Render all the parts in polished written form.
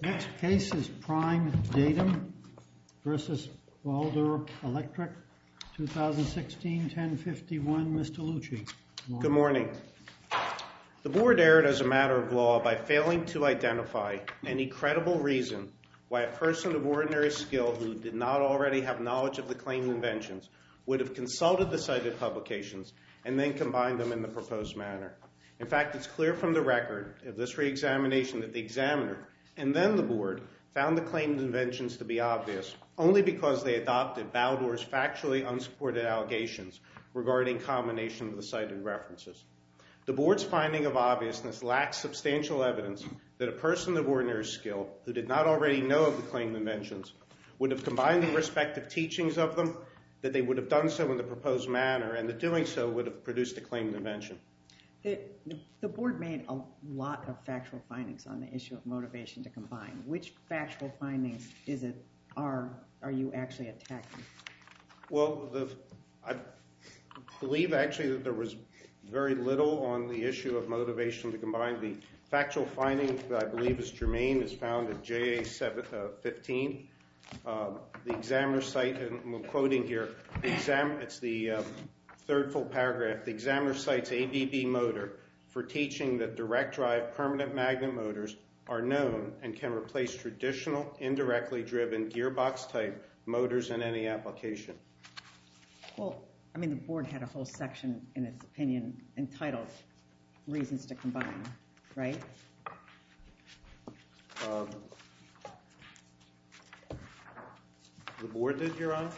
Next case is Prime Datum versus Balder Electric, 2016-1051. Mr. Lucci. Good morning. The board erred as a matter of law by failing to identify any credible reason why a person of ordinary skill who did not already have knowledge of the claimed inventions would have consulted the cited publications and then combined them in the proposed manner. In fact, it's clear from the record of this reexamination that the examiner and then the board found the claimed inventions to be obvious only because they adopted Baldor's factually unsupported allegations regarding combination of the cited references. The board's finding of obviousness lacks substantial evidence that a person of ordinary skill who did not already know of the claimed inventions would have combined the respective teachings of them, that they would have done so in the proposed manner, and that doing so would have produced a claimed invention. The board made a lot of factual findings on the issue of motivation to combine. Which factual findings are you actually attacking? Well, I believe actually that there was very little on the issue of motivation to combine. The factual finding that I believe is germane is found at JA 15. The examiner cite, and I'm quoting here, it's the third full paragraph. The examiner cites ABB Motor for teaching that direct drive permanent magnet motors are known and can replace traditional indirectly driven gearbox type motors in any application. Well, I mean, the board had a whole section in its opinion entitled Reasons to Combine, right? The board did, Your Honor?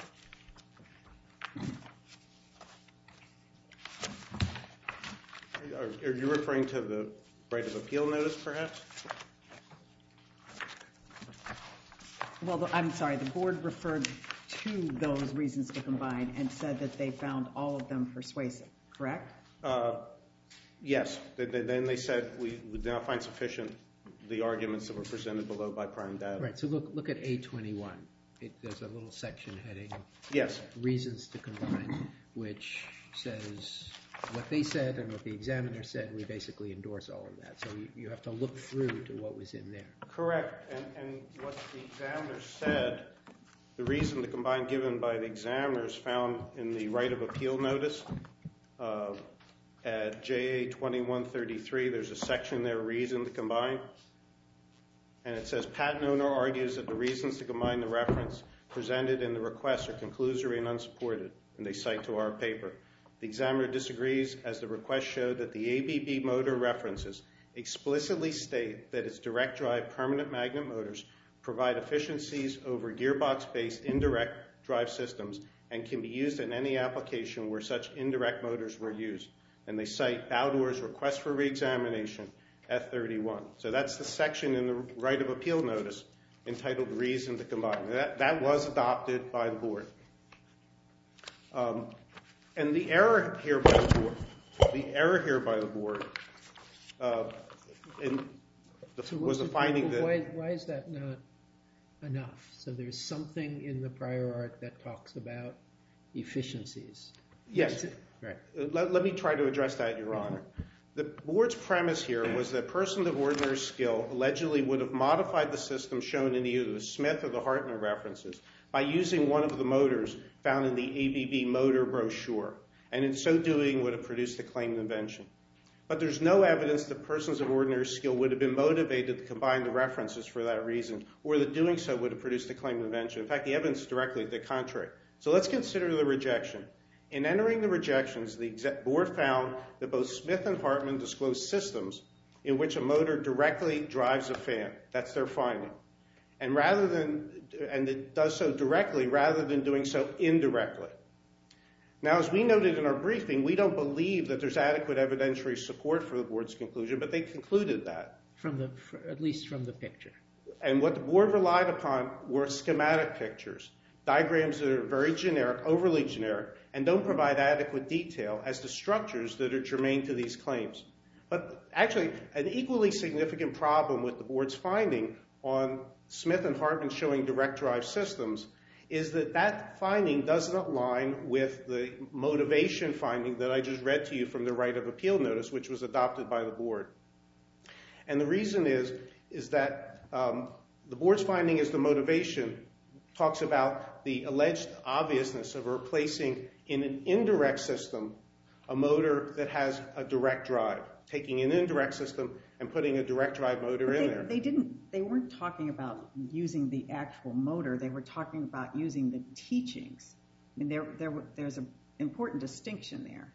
Are you referring to the right of appeal notice, perhaps? Well, I'm sorry, the board referred to those reasons to combine and said that they found all of them persuasive, correct? Yes. Then they said we did not find sufficient the arguments that were presented below by Prime Data. Right, so look at A21. There's a little section heading, yes, Reasons to Combine, which says what they said and what the examiner said. We basically endorse all of that. So you have to look through to what was in there. Correct. And what the examiner said, the reason to combine given by the examiner is found in the right of appeal notice at JA 2133. There's a section there, Reason to Combine. And it says, patent owner argues that the reasons to combine the reference presented in the request are conclusory and unsupported, and they cite to our paper. The examiner disagrees, as the request showed that the ABB motor references explicitly state that its direct drive permanent magnet motors provide efficiencies over gearbox-based indirect drive systems and can be used in any application where such indirect motors were used. And they cite Baldor's request for reexamination F31. So that's the section in the right of appeal notice entitled Reason to Combine. That was adopted by the board. And the error here by the board, was the finding that... Why is that not enough? So there's something in the prior art that talks about efficiencies. Yes. Right. Let me try to address that, Your Honor. The board's premise here was that a person of ordinary skill allegedly would have modified the system shown in either the Smith or the Hartman references by using one of the motors found in the ABB motor brochure, and in so doing would have produced the claimed invention. But there's no evidence that persons of ordinary skill would have been motivated to combine the references for that reason, or that doing so would have produced the claimed invention. In fact, the evidence is directly the contrary. So let's consider the rejection. In entering the rejections, the board found that both Smith and Hartman disclosed systems in which a motor directly drives a fan. That's their finding. And it does so directly rather than doing so indirectly. Now, as we noted in our briefing, we don't believe that there's adequate evidentiary support for the board's conclusion, but they concluded that. At least from the picture. And what the board relied upon were schematic pictures, diagrams that are very generic, overly generic, and don't provide adequate detail as to structures that are germane to these claims. But actually, an equally significant problem with the board's finding on Smith and Hartman showing direct drive systems is that that finding doesn't align with the motivation finding that I just read to you from the right of appeal notice, which was adopted by the board. And the reason is that The board's finding is the motivation talks about the alleged obviousness of replacing in an indirect system a motor that has a direct drive, taking an indirect system and putting a direct drive motor in there. They weren't talking about using the actual motor. They were talking about using the teachings. I mean, there's an important distinction there.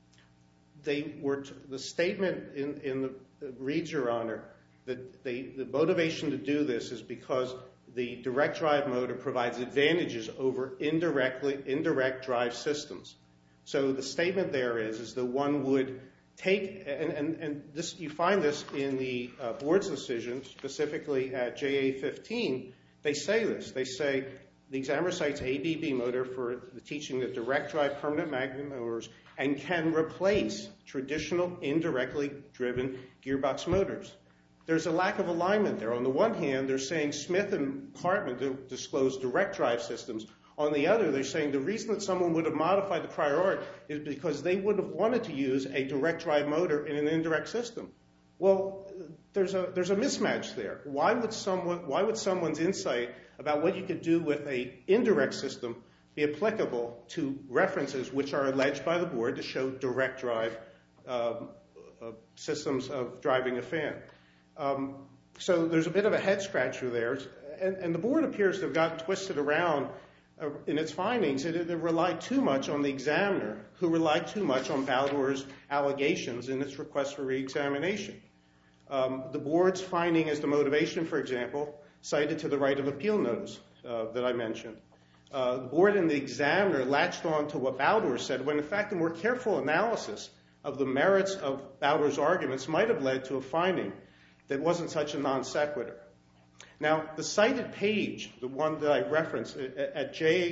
The statement reads, Your Honor, that the motivation to do this is because the direct drive motor provides advantages over indirect drive systems. So the statement there is that one would take, and this, you find this in the board's decision, specifically at JA 15, they say this. They say the examiner cites ABB motor for the teaching that direct drive permanent magnet motors and can replace traditional indirectly driven gearbox motors. There's a lack of alignment there. On the one hand, they're saying Smith and Hartman disclosed direct drive systems. On the other, they're saying the reason that someone would have modified the prior art is because they would have wanted to use a direct drive motor in an indirect system. Well, there's a mismatch there. Why would someone's insight about what you could do with an indirect system be applicable to references which are alleged by the board to show direct drive systems of driving a fan? So there's a bit of a head scratcher there, and the board appears to have gotten twisted around in its findings. It relied too much on the examiner, who relied too much on Baldor's allegations in its request for reexamination. The board's finding as the motivation, for example, cited to the right of appeal notice that I mentioned. The board and the examiner latched on to what Baldor said, when in fact a more careful analysis of the merits of Baldor's arguments might have led to a finding that wasn't such a non sequitur. Now, the cited page, the one that I referenced at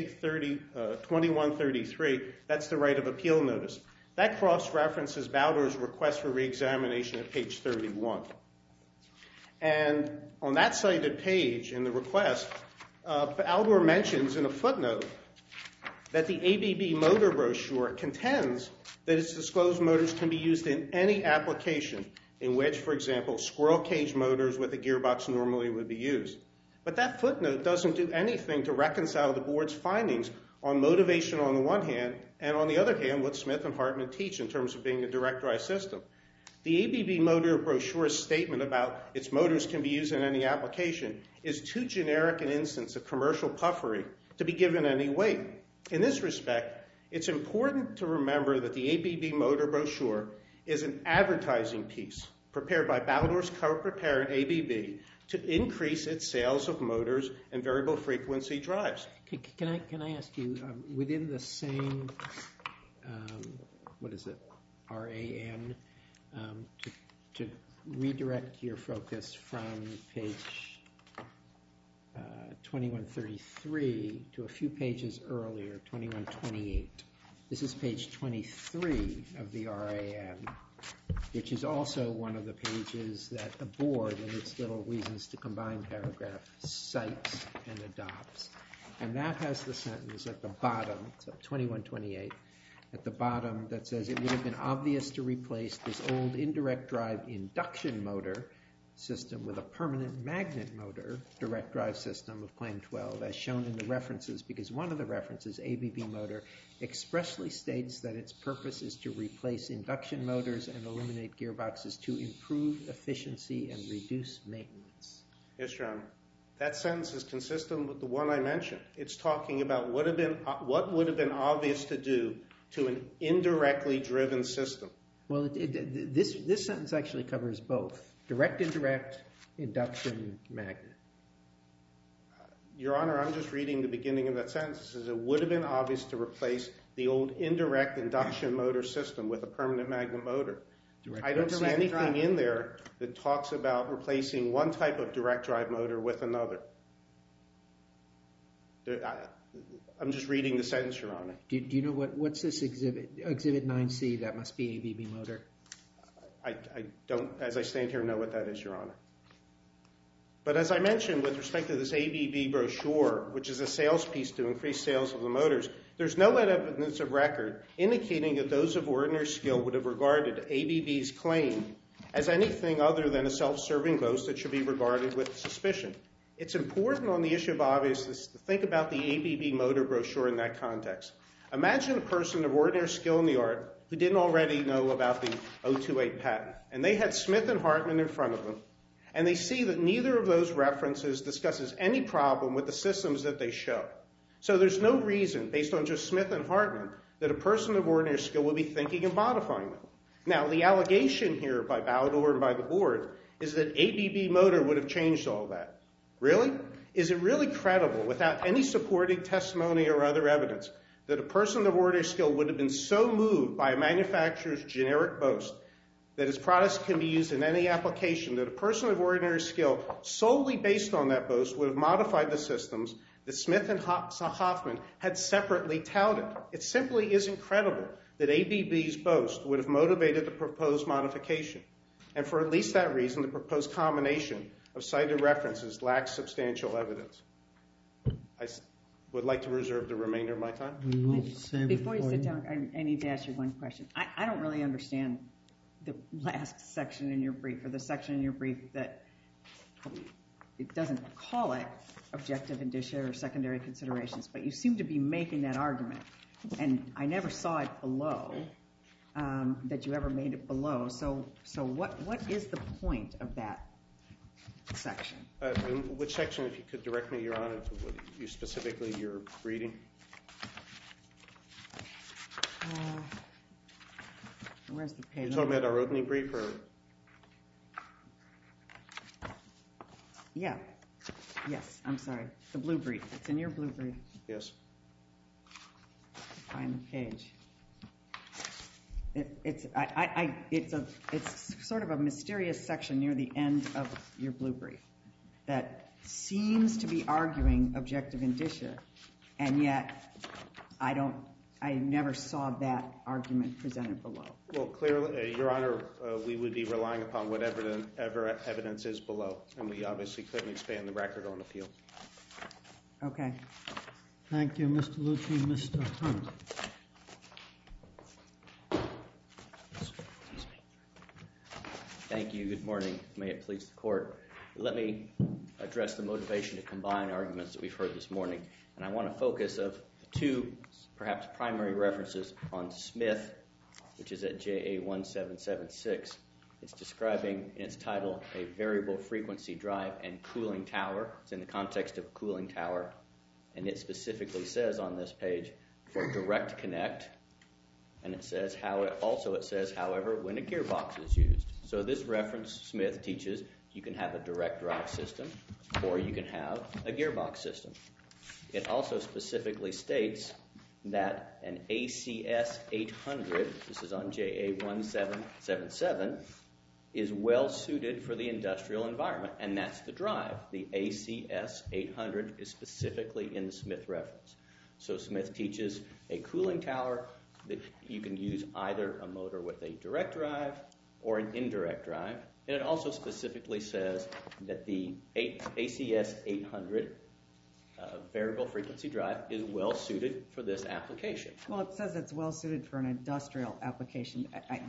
J2133, that's the right of appeal notice. That cross-references Baldor's request for reexamination at page 31. And on that cited page in the request, Baldor mentions in a footnote that the ABB motor brochure contends that its disclosed motors can be used in any application in which, for example, squirrel cage motors with a gearbox normally would be used. But that footnote doesn't do anything to reconcile the board's findings on motivation on the one hand, and on the other hand, what Smith and Hartman teach in terms of being a direct drive system. The ABB motor brochure's statement about its motors can be used in any application is too generic an instance of commercial puffery to be given any weight. In this respect, it's important to remember that the ABB motor brochure is an advertising piece prepared by Baldor's corporate parent ABB to increase its sales of motors and variable frequency drives. Can I ask you, within the same, RAN, to redirect your focus from page 2133 to a few pages earlier, 2128. This is page 23 of the RAN, which is also one of the pages that the board, in its little reasons to combine paragraph, cites and adopts. And that has the sentence at the bottom, so 2128, at the bottom that says it would have been obvious to replace this old indirect drive induction motor system with a permanent magnet motor direct drive system of Claim 12 as shown in the references, because one of the references, ABB motor, expressly states that its purpose is to replace induction motors and eliminate gearboxes to improve efficiency and reduce maintenance. Yes, Your Honor. That sentence is consistent with the one I mentioned. It's talking about what would have been obvious to do to an indirectly driven system. Well, this sentence actually covers both. Direct, indirect, induction, magnet. Your Honor, I'm just reading the beginning of that sentence. It says it would have been obvious to replace the old indirect induction motor system with a permanent magnet motor. I don't see anything in there that talks about replacing one type of direct drive motor with another. I'm just reading the sentence, Your Honor. Do you know what's this exhibit? Exhibit 9C, that must be ABB motor. I don't, as I stand here, know what that is, Your Honor. But as I mentioned, with respect to this ABB brochure, which is a sales piece to increase sales of the motors, there's no evidence of record indicating that those of ordinary skill would have regarded ABB's claim as anything other than a self-serving boast that should be regarded with suspicion. It's important on the issue of obviousness to think about the ABB motor brochure in that context. Imagine a person of ordinary skill in the art who didn't already know about the 028 patent, and they had Smith and Hartman in front of them, and they see that neither of those references discusses any problem with the systems that they show. So there's no reason, based on just Smith and Hartman, that a person of ordinary skill would be thinking of modifying them. Now, the allegation here by Baldor and by the board is that ABB motor would have changed all that. Really? Is it really credible, without any supporting testimony or other evidence, that a person of ordinary skill would have been so moved by a manufacturer's generic boast that its products can be used in any application that a person of ordinary skill, solely based on that boast, would have modified the systems that Smith and Hoffman had separately touted? It simply isn't credible that ABB's boast would have motivated the proposed modification. And for at least that reason, the proposed combination of cited references lacks substantial evidence. I would like to reserve the remainder of my time. We will save it Before you sit down, I need to ask you one question. I don't really understand the last section in your brief, or the section in your brief that it doesn't call it objective indicia or secondary considerations, but you seem to be making that argument. And I never saw it below, that you ever made it below. So what is the point of that section? Which section, if you could direct me, Your Honor, to what you specifically you're reading? Where's the page? You're talking about our opening brief, or? Yeah. Yes, I'm sorry. The blue brief. It's in your blue brief. Yes. Find the page. It's sort of a mysterious section near the end of your blue brief that seems to be arguing objective indicia, and yet I never saw that argument presented below. Well, clearly, Your Honor, we would be relying upon whatever evidence is below, and we obviously couldn't expand the record on appeal. Okay. Thank you, Mr. Lucci. Mr. Hunt. Thank you. Good morning. May it please the Court. Let me address the motivation to combine arguments that we've heard this morning, and I want to focus of two perhaps primary references on Smith, which is at JA 1776. It's describing in its title a variable frequency drive and cooling tower. It's in the context of a cooling tower, and it specifically says on this page for direct connect, and it says however, when a gearbox is used. So this reference, Smith teaches, you can have a direct drive system or you can have a gearbox system. It also specifically states that an ACS 800, this is on JA 1777, is well suited for the industrial environment, and that's the drive. The ACS 800 is specifically in the Smith reference. So Smith teaches a cooling tower that you can use either a motor with a direct drive or an indirect drive. And it also specifically says that the ACS 800 variable frequency drive is well suited for this application. Well, it says it's well suited for an industrial application.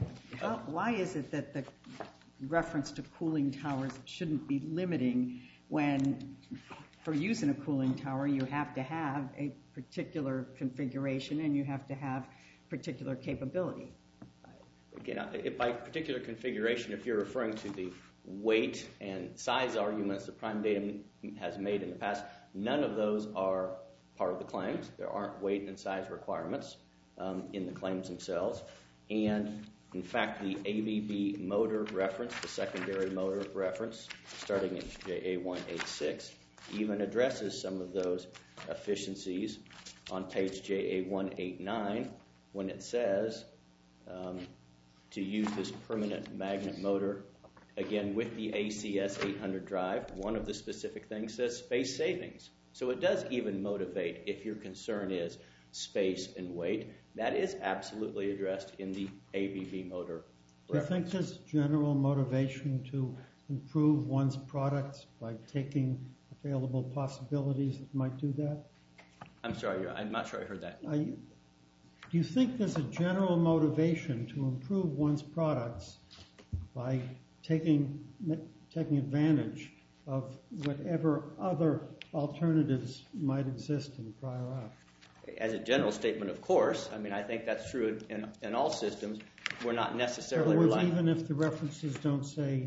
Why is it that the reference to cooling towers shouldn't be limiting when, for use in a cooling tower, you have to have a particular configuration and you have to have particular capability? Again, by particular configuration, if you're referring to the weight and size arguments that Prime Datum has made in the past, none of those are part of the claims. There aren't weight and size requirements in the claims themselves. And in fact, the ABB motor reference, the secondary motor reference, starting at JA 186, even addresses some of those efficiencies on page JA 189 when it says to use this permanent magnet motor, again with the ACS 800 drive, one of the specific things says space savings. So it does even motivate if your concern is space and weight. That is absolutely addressed in the ABB motor reference. Do you think there's general motivation to improve one's products by taking available possibilities that might do that? I'm sorry, I'm not sure I heard that. Do you think there's a general motivation to improve one's products by taking advantage of whatever other alternatives might exist in prior art. As a general statement, of course. I mean, I think that's true in all systems. We're not necessarily In other words, relying... even if the references don't say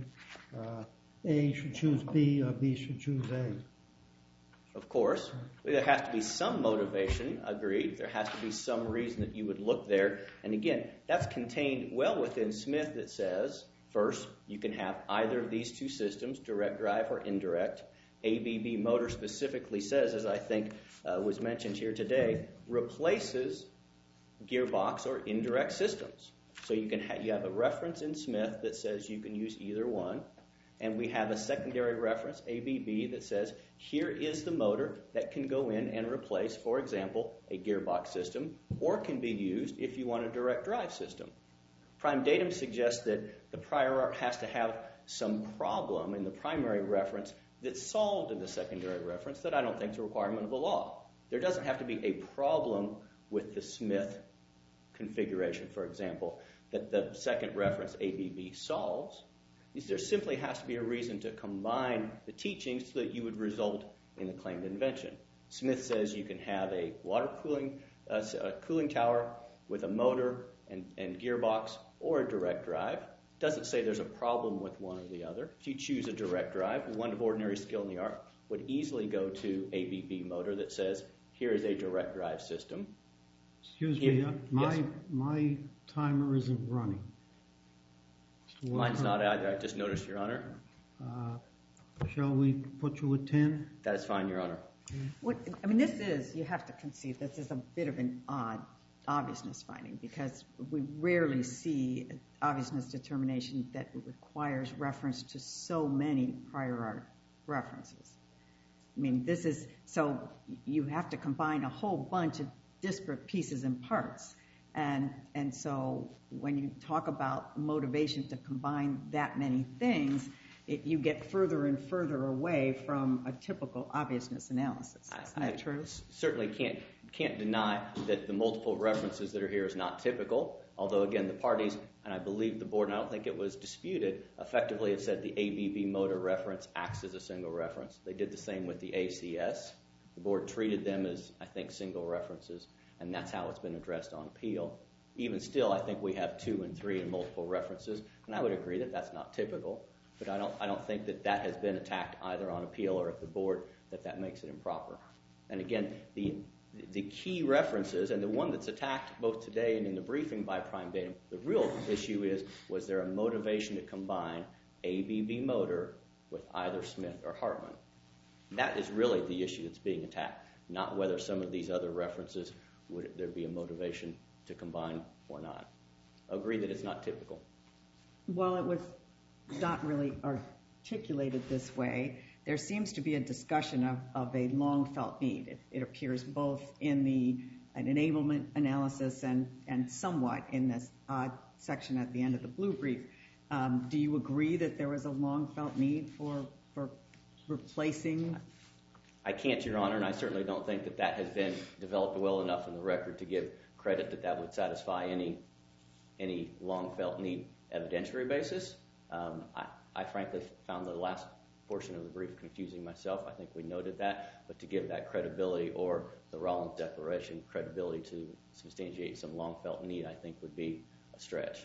A should choose B or B should choose A. Of course. There has to be some motivation, agreed. There has to be some reason that you would look there. And again, that's contained well within Smith that says, first, you can have either of these two systems, direct drive or indirect. ABB motor specifically says, as I think was mentioned here today, replaces gearbox or indirect systems. So you have a reference in Smith that says you can use either one. And we have a secondary reference, ABB, that says here is the motor that can go in and replace, for example, a gearbox system, or can be used if you want a direct drive system. Prime datum suggests that the prior art has to have some problem in the primary reference that's solved in the secondary reference that I don't think is a requirement of the law. There doesn't have to be a problem with the Smith configuration, for example, that the second reference, ABB, solves. There simply has to be a reason to combine the teachings so that you would result in a claimed invention. Smith says you can have a water cooling tower with a motor and gearbox or a direct drive. It doesn't say there's a problem with one or the other. If you choose a direct drive, one of ordinary skill in the art would easily go to ABB motor that says here is a direct drive system. Excuse me, my timer isn't running. Mine's not either. I just noticed, Your Honor. Shall we put you at 10? That is fine, Your Honor. This is, you have to concede, this is a bit of an odd obviousness finding because we rarely see an obviousness determination that requires reference to so many prior art references. So you have to combine a whole bunch of disparate pieces and parts. And so when you talk about motivation to combine that many things, you get further and further away from a typical obviousness analysis. Isn't that true? Certainly can't deny that the multiple references that are here is not typical. Although, again, the parties, and I believe the board, and I don't think it was disputed, effectively it said the ABB motor reference acts as a single reference. They did the same with the ACS. The board treated them as, I think, single references. And that's how it's been addressed on appeal. Even still, I think we have 2 and 3 and multiple references, and I would agree that that's not typical. But I don't think that has been attacked either on appeal or at the board that makes it improper. And again, the key references, and the one that's attacked both today and in the briefing by Prime Datum, the real issue is, was there a motivation to combine ABB motor with either Smith or Hartman? That is really the issue that's being attacked, not whether some of these other references would there be a motivation to combine or not. I agree that it's not typical. Well, it was not really articulated this way. There seems to be a discussion of a long-felt need. It appears both in an enablement analysis and somewhat in this odd section at the end of the blue brief. Do you agree that there was a long-felt need for replacing? I can't, Your Honor, and I certainly don't think that has been developed well enough in the record to give credit that would satisfy any long-felt need evidentiary basis. I frankly found the last portion of the brief confusing myself. I think we noted that, but to give that credibility or the Rollins Declaration credibility to substantiate some long-felt need, I think would be a stretch.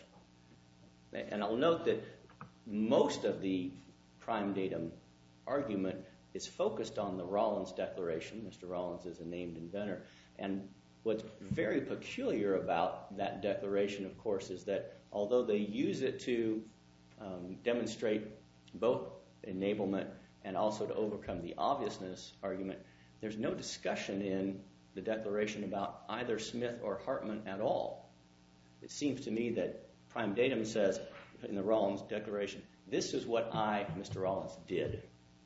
And I'll note that most of the Prime Datum argument is focused on the Rollins Declaration. Mr. Rollins is a named inventor. And what's very peculiar about that declaration, of course, is that although they use it to demonstrate both enablement and also to overcome the obviousness argument, there's no discussion in the declaration about either Smith or Hartman at all. It seems to me that Prime Datum says in the Rollins Declaration, this is what I, Mr. Rollins, did.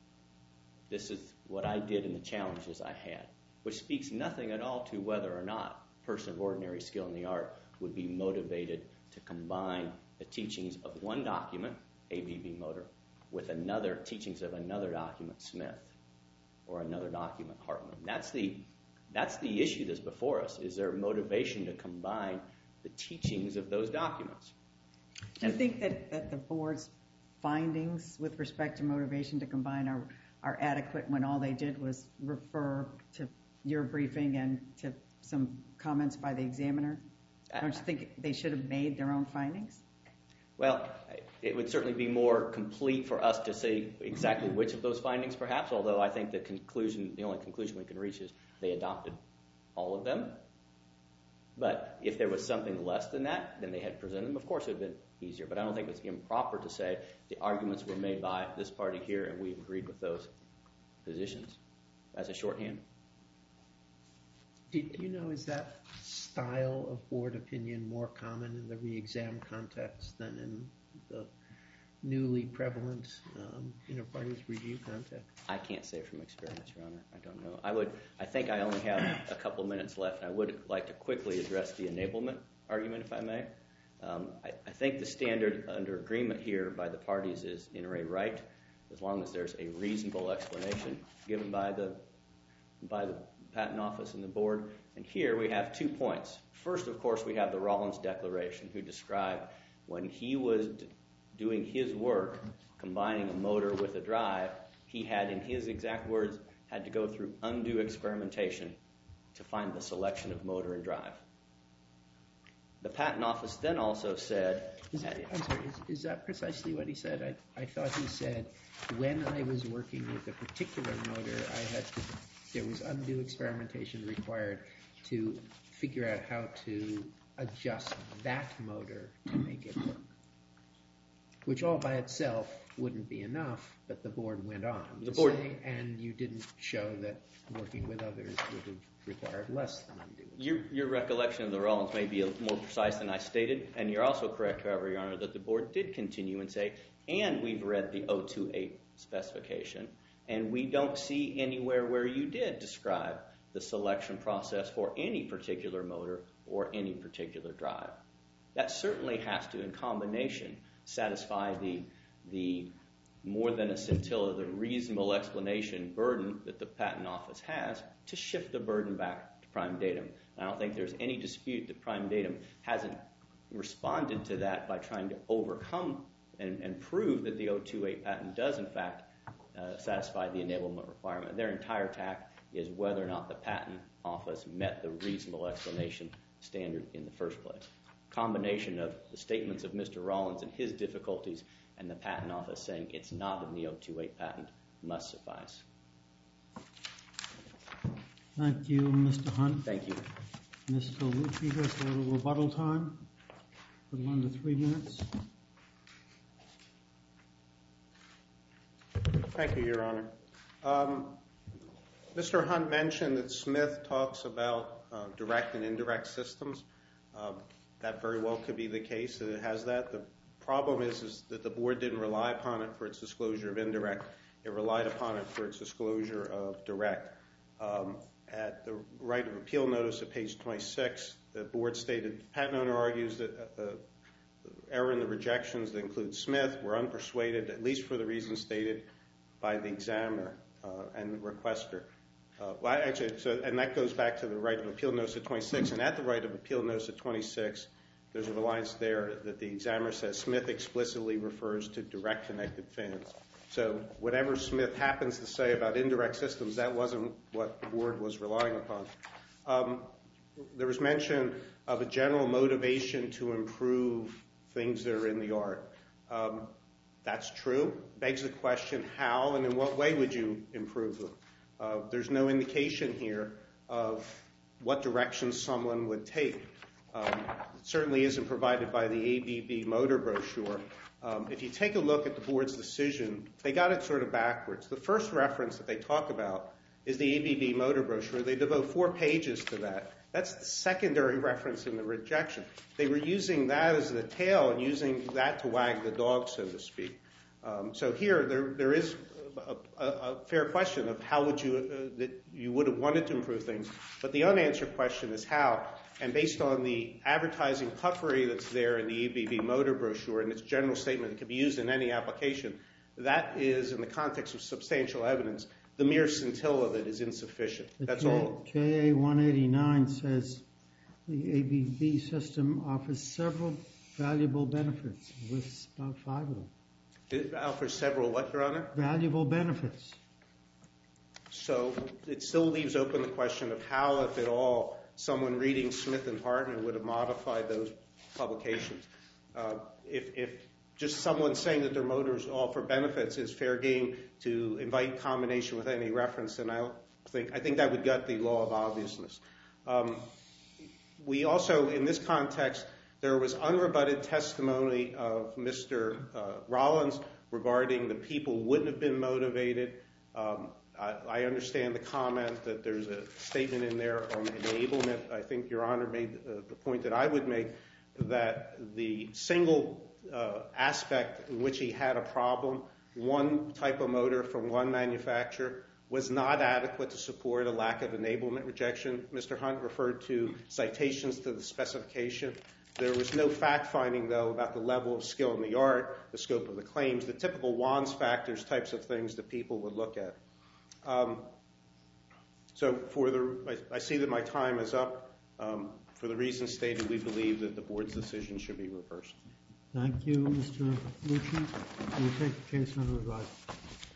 This is what I did in the challenges I had, which speaks nothing at all to whether or not a person of ordinary skill in the art would be motivated to combine the teachings of one document, ABB motor, with another teachings of another document, Smith, or another document, Hartman. That's the issue that's before us. Is there motivation to combine the teachings of those documents? Do you think that the board's findings with respect to motivation to combine are adequate when all they did was refer to your briefing and to some comments by the examiner? Don't you think they should have made their own findings? Well, it would certainly be more complete for us to say exactly which of those findings, perhaps, although I think the only conclusion we can reach is they adopted all of them. But if there was something less than that, then they had presented them. Of course, it would have been easier. But I don't think it's improper to say the arguments were made by this party here, and we've agreed with those positions as a shorthand. Do you know, is that style of board opinion more common in the re-exam context than in the newly prevalent inter-parties review context? I can't say from experience, Your Honor. I don't know. I think I only have a couple minutes left, and I would like to quickly address the enablement argument, if I may. I think the standard under agreement here by the parties is in re right, as long as there's a reasonable explanation given by the Patent Office and the board. And here we have 2 points. First, of course, we have the Rollins Declaration, who described when he was doing his work, combining a motor with a drive, he had, in his exact words, had to go through undue experimentation to find the selection of motor and drive. The Patent Office then also said... I'm sorry, is that precisely what he said? I thought he said, when I was working with a particular motor, there was undue experimentation required to figure out how to adjust that motor to make it work. Which all by itself wouldn't be enough, but the board went on to say, and you didn't show that working with others would have required less than undue. Your recollection of the Rollins may be more precise than I stated, and you're also correct, however, Your Honor, that the board did continue and say, and we've read the 028 specification, and we don't see anywhere where you did describe the selection process for any particular motor or any particular drive. That certainly has to, in combination, satisfy the more than a scintilla, the reasonable explanation burden that the Patent Office has to shift the burden back to Prime Datum. I don't think there's any dispute that Prime Datum hasn't responded to that by trying to overcome and prove that the 028 patent does, in fact, satisfy the enablement requirement. Their entire tack is whether or not the Patent Office met the reasonable explanation standard in the first place. Combination of the statements of Mr. Rollins and his difficulties and the Patent Office saying it's not in the 028 patent must suffice. Thank you, Mr. Hunt. Thank you. Mr. Lucci, there's a little rebuttal time. A little under 3 minutes. Thank you, Your Honor. Mr. Hunt mentioned that Smith talks about direct and indirect systems. That very well could be the case that it has that. The problem is that the board didn't rely upon it for its disclosure of indirect. It relied upon it for its disclosure of direct. At the right of appeal notice at page 26, the board stated, the patent owner argues that the error in the rejections that include Smith were unpersuaded, at least for the reasons stated by the examiner and the requester. And that goes back to the right of appeal notice at 26. And at the right of appeal notice at 26, there's a reliance there that the examiner says Smith explicitly refers to direct connected fans. So whatever Smith happens to say about indirect systems, that wasn't what the board was relying upon. There was mention of a general motivation to improve things that are in the art. That's true. Begs the question, how and in what way would you improve them? There's no indication here of what direction someone would take. It certainly isn't provided by the ABB motor brochure. If you take a look at the board's decision, they got it sort of backwards. The first reference that they talk about is the ABB motor brochure. They devote 4 pages to that. That's the secondary reference in the rejection. They were using that as the tail and using that to wag the dog, so to speak. So here, there is a fair question of how would that you would have wanted to improve things. But the unanswered question is how. And based on the advertising puffery that's there in the ABB motor brochure and its general statement that can be used in any application, that is, in the context of substantial evidence, the mere scintilla that is insufficient. That's all. JA 189 says the ABB system offers several valuable benefits, with about 5 of them. It offers several what, Your Honor? Valuable benefits. So it still leaves open the question of how, if at all, someone reading Smith and Hartman would have modified those publications. If just someone saying that their motors offer benefits is fair game to invite combination with any reference, then I think that would gut the law of obviousness. We also, in this context, there was unrebutted testimony of Mr. Rollins regarding the people wouldn't have been motivated. I understand the comment that there's a statement in there on enablement. I think Your Honor made the point that I would make, that the single aspect in which he had a problem, one type of motor from one manufacturer, was not adequate to support a lack of enablement rejection. Mr. Hunt referred to citations to the specification. There was no fact-finding, though, about the level of skill in the art, the scope of the claims, the typical Wands factors types of things that people would look at. So I see that my time is up. For the reasons stated, we believe that the Board's decision should be reversed. Thank you, Mr. Lucci. We'll take the case under advice.